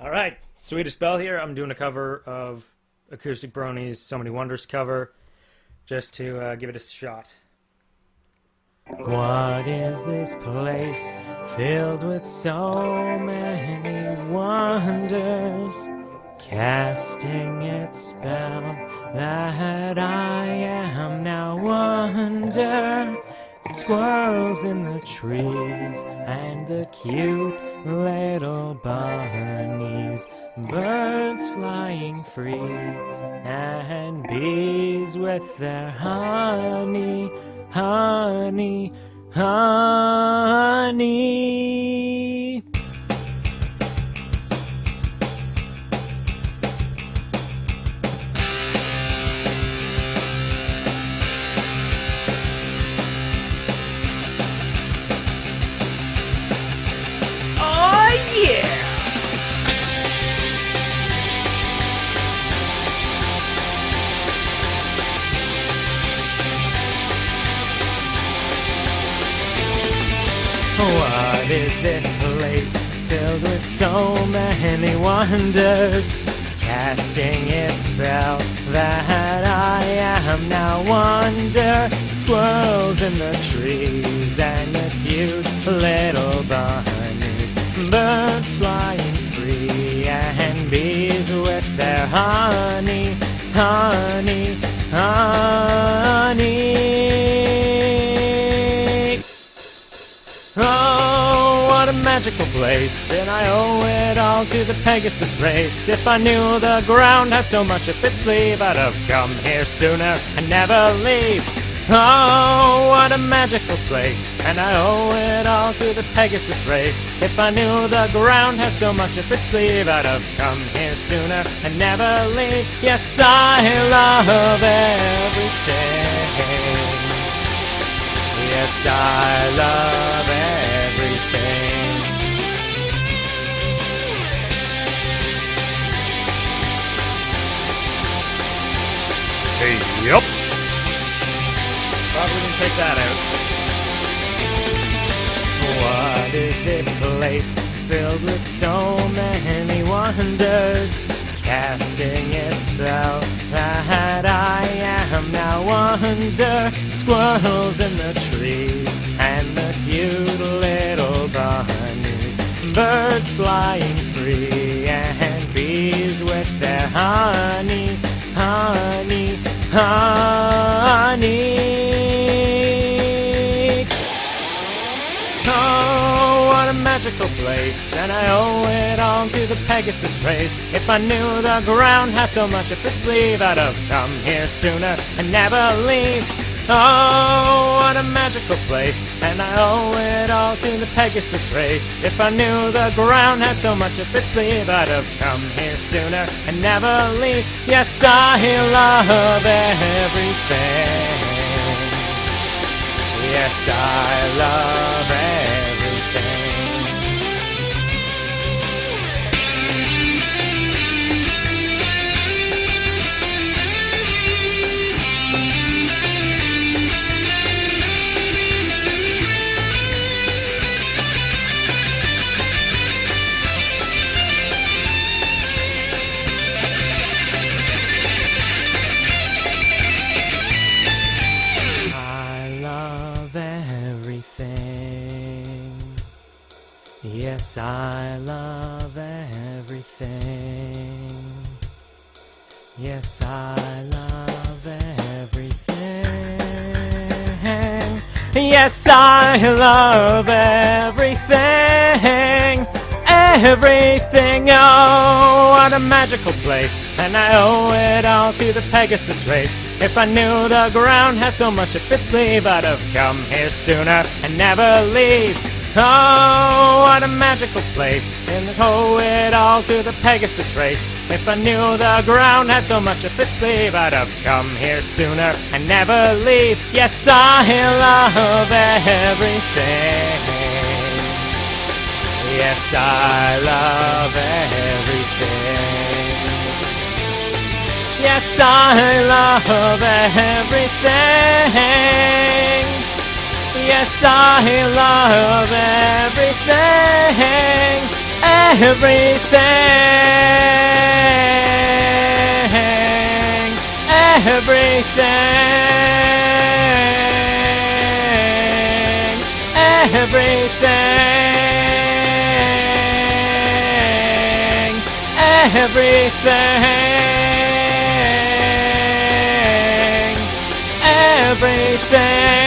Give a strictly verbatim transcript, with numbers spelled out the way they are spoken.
Alright, Swedish Belle here. I'm doing a cover of Acoustic Bronies' So Many Wonders cover, just to uh, give it a shot. What is this place filled with so many wonders, casting its spell that I am now wonder? Squirrels in the trees and the cute little bunnies, birds flying free and bees with their honey, honey, honey. What is this place filled with so many wonders, casting its spell that I am now wonder? Squirrels in the trees and the cute little bunnies, birds flying free and bees with their honey, honey, honey. Oh, what a magical place, and I owe it all to the Pegasus race. If I knew the ground had so much up its sleeve, I'd have come here sooner and never leave. Oh, what a magical place, and I owe it all to the Pegasus race. If I knew the ground had so much up its sleeve, I'd have come here sooner and never leave. Yes, I love everything. Yes, I love everything. Hey, yup. Probably didn't take that out. What is this place filled with so many wonders, casting its spell that I am now wonder? Squirrels in the trees and the cute little bunnies, birds flying free and bees with their honey, honey, honey. Oh, what a magical place, and I owe it all to the Pegasus race. If I knew the ground had so much up its sleeve, I'd have come here sooner and never leave. Oh, what a magical place, and I owe it all to the Pegasus race. If I knew the ground had so much up its sleeve, I'd have come here sooner and never leave. Yes, I love everything. Yes, I love everything. Yes, I love everything. Yes, I love everything. Yes, I love everything. Everything, oh, what a magical place, and I owe it all to the Pegasus race. If I knew the ground had so much up its sleeve, I'd have come here sooner and never leave. Oh, what a magical place, and I owe it all to the Pegasus race. If I knew the ground had so much up its sleeve, I'd have come here sooner and never leave. Yes, I love everything. Yes, I love everything. Yes, I love everything. Yes, I love everything, everything. everything, everything, everything, everything.